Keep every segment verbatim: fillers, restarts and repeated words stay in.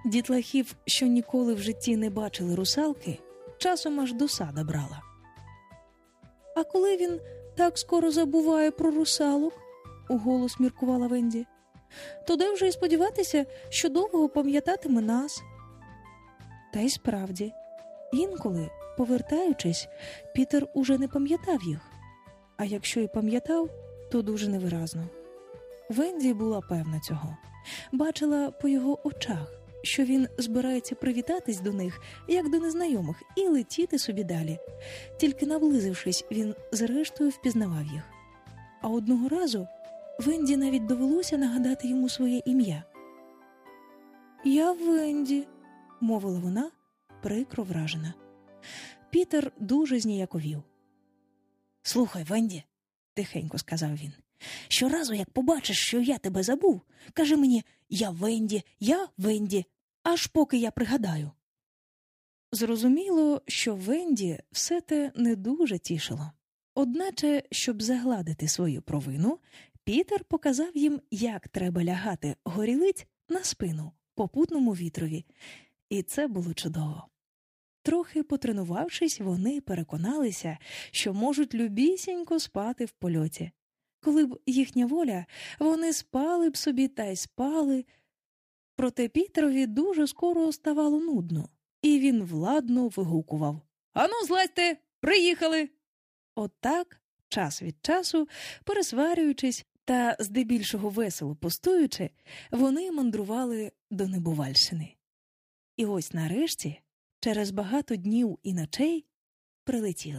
Дітлахів, що ніколи в житті не бачили русалки, часом аж досада брала. «А коли він так скоро забуває про русалок?» – уголос міркувала Венді. «Тоді вже й сподіватися, що довго пам'ятатиме нас». Та й справді, інколи, повертаючись, Пітер уже не пам'ятав їх. А якщо й пам'ятав, то дуже невиразно. Венді була певна цього. Бачила по його очах, що він збирається привітатись до них, як до незнайомих, і летіти собі далі. Тільки наблизившись, він зрештою впізнавав їх. А одного разу Венді навіть довелося нагадати йому своє ім'я. «Я Венді», – мовила вона, прикро вражена. Пітер дуже зніяковів. «Слухай, Венді», – тихенько сказав він, – «щоразу, як побачиш, що я тебе забув, кажи мені «я Венді, я Венді», аж поки я пригадаю». Зрозуміло, що Венді все те не дуже тішило. Одначе, щоб загладити свою провину, Пітер показав їм, як треба лягати горілиць на спину попутному вітрові, і це було чудово. Трохи потренувавшись, вони переконалися, що можуть любісінько спати в польоті. Коли б їхня воля, вони спали б собі та й спали. Проте Пітерові дуже скоро ставало нудно, і він владно вигукував: «Ану, злазьте! Приїхали!» Отак, час від часу, пересварюючись та здебільшого весело пустуючи, вони мандрували до Небувальщини. І ось нарешті, через багато днів і ночей, прилетіли.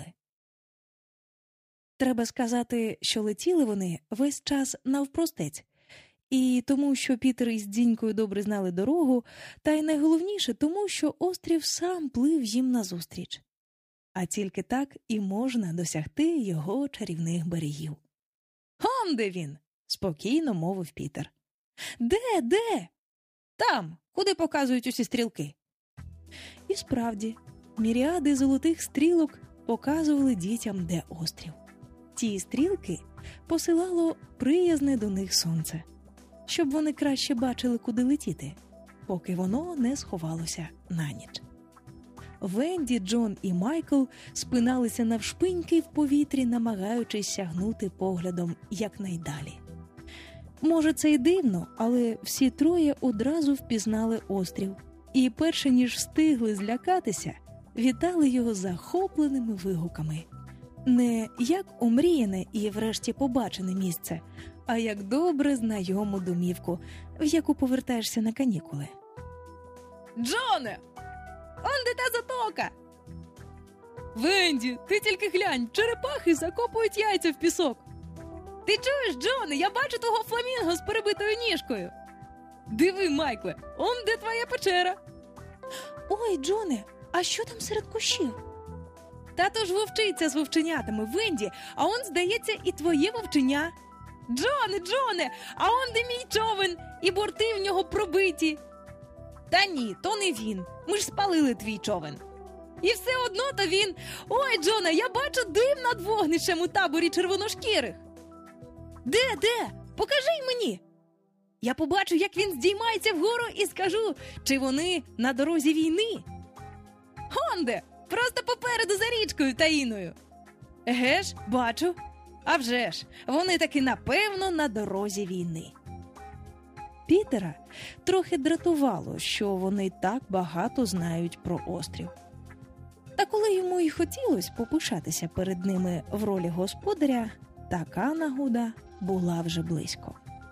Треба сказати, що летіли вони весь час навпростець, і тому, що Пітер із Дзінькою добре знали дорогу, та й найголовніше тому, що острів сам плив їм назустріч. А тільки так і можна досягти його чарівних берегів. «Он де він!» – спокійно мовив Пітер. «Де, де?» «Там, куди показують усі стрілки». І справді, міріади золотих стрілок показували дітям, де острів. Ті стрілки посилало приязне до них сонце, щоб вони краще бачили, куди летіти, поки воно не сховалося на ніч. Венді, Джон і Майкл спиналися навшпиньки в повітрі, намагаючись сягнути поглядом якнайдалі. Може, це й дивно, але всі троє одразу впізнали острів і, перше ніж встигли злякатися, вітали його захопленими вигуками. Не як омріяне і врешті побачене місце, а як добре знайому домівку, в яку повертаєшся на канікули. «Джоне! Он де та затока!» «Венді, ти тільки глянь, черепахи закопують яйця в пісок!» «Ти чуєш, Джоне, я бачу того фламінго з перебитою ніжкою!» «Диви, Майкле, он де твоя печера!» «Ой, Джоне, а що там серед кущів?» «Та то ж вовчиця з вовченятами, Венді, а он, здається, і твоє вовченя!» «Джоне, Джоне, а он де мій човен, і борти в нього пробиті!» «Та ні, то не він, ми ж спалили твій човен!» «І все одно то він! Ой, Джоне, я бачу дим над вогнищем у таборі червоношкірих!» «Де, де? Покажи й мені!» «Я побачу, як він здіймається вгору і скажу, чи вони на дорозі війни!» «Онде, просто попереду за річкою Таїною!» «Еге ж, бачу! А вже ж, вони таки напевно на дорозі війни!» Пітера трохи дратувало, що вони так багато знають про острів. Та коли йому й хотілося попишатися перед ними в ролі господаря, така нагода була вже близько.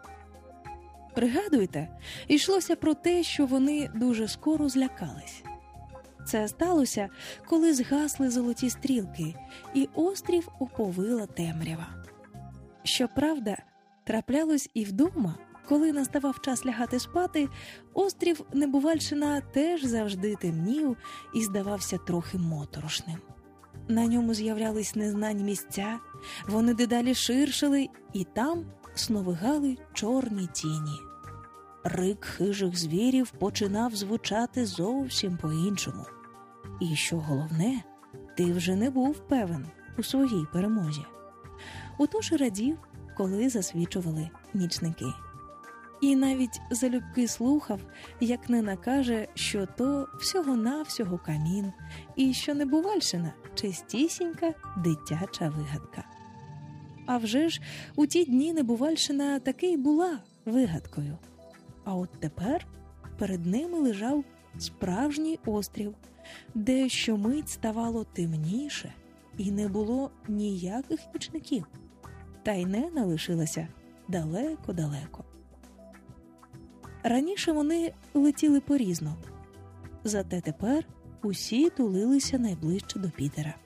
Пригадуєте, йшлося про те, що вони дуже скоро злякались. Це сталося, коли згасли золоті стрілки, і острів оповила темрява. Щоправда, траплялось і вдома, коли наставав час лягати спати, острів Небувальщина теж завжди темнів і здавався трохи моторошним. На ньому з'являлись незнані місця, вони дедалі ширшили, і там сновигали чорні тіні. Рик хижих звірів починав звучати зовсім по-іншому. І, що головне, ти вже не був певен у своїй перемозі. Отож радів, коли засвічували нічники. І навіть залюбки слухав, як Нена каже, що то всього-навсього камін, і що Небувальщина – чистісінька дитяча вигадка. А вже ж у ті дні Небувальщина таки й була вигадкою. А от тепер перед ними лежав справжній острів, де щомить ставало темніше і не було ніяких нічників. Та й Нена лишилася далеко-далеко. Раніше вони летіли порізно, зате тепер усі тулилися найближче до Пітера.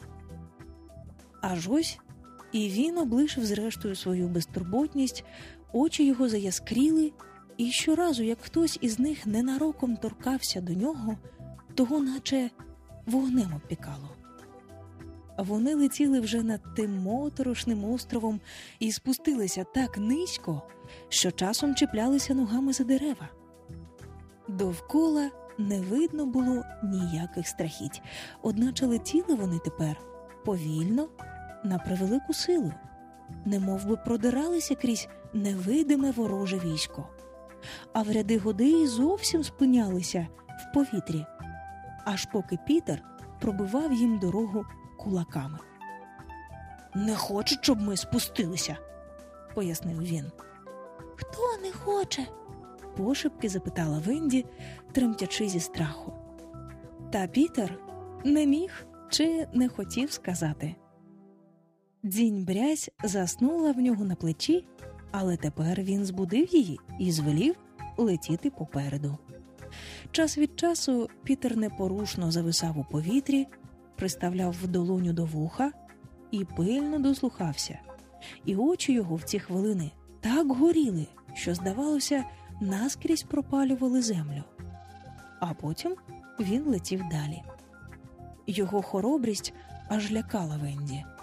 Аж ось і він облишив зрештою свою безтурботність, очі його заяскріли, і щоразу, як хтось із них ненароком торкався до нього, того наче вогнем обпікало. Вони летіли вже над тим моторошним островом і спустилися так низько, що часом чіплялися ногами за дерева. Довкола не видно було ніяких страхіть, одначе летіли вони тепер повільно, на превелику силу, немов би продиралися крізь невидиме вороже військо, а в ряди годи й зовсім спинялися в повітрі, аж поки Пітер пробивав їм дорогу кулаками. «Не хочуть, щоб ми спустилися», – пояснив він. «Хто не хоче?» – пошепки запитала Венді, тремтячи зі страху. Та Пітер не міг чи не хотів сказати. Дзінь-брязь заснула в нього на плечі, але тепер він збудив її і звелів летіти попереду. Час від часу Пітер непорушно зависав у повітрі, приставляв в долоню до вуха і пильно дослухався. І очі його в ці хвилини так горіли, що, здавалося, наскрізь пропалювали землю. А потім він летів далі. Його хоробрість аж лякала Венді.